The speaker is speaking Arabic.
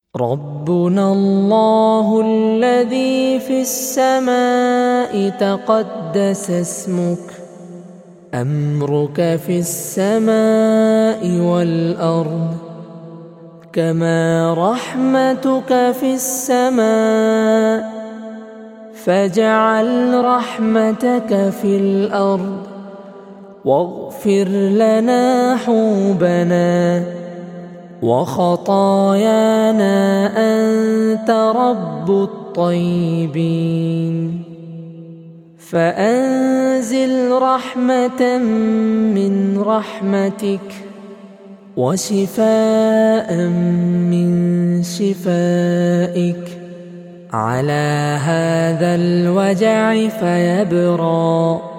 ربنا الله الذي في السماء تقدس اسمك، أمرك في السماء والأرض، كما رحمتك في السماء، فاجعل رحمتك في الأرض، واغفر لنا حوبنا وخطايانا أنت رب الطيبين. فأنزل رحمة من رحمتك وشفاء من شفائك على هذا الوجع فيبرأ،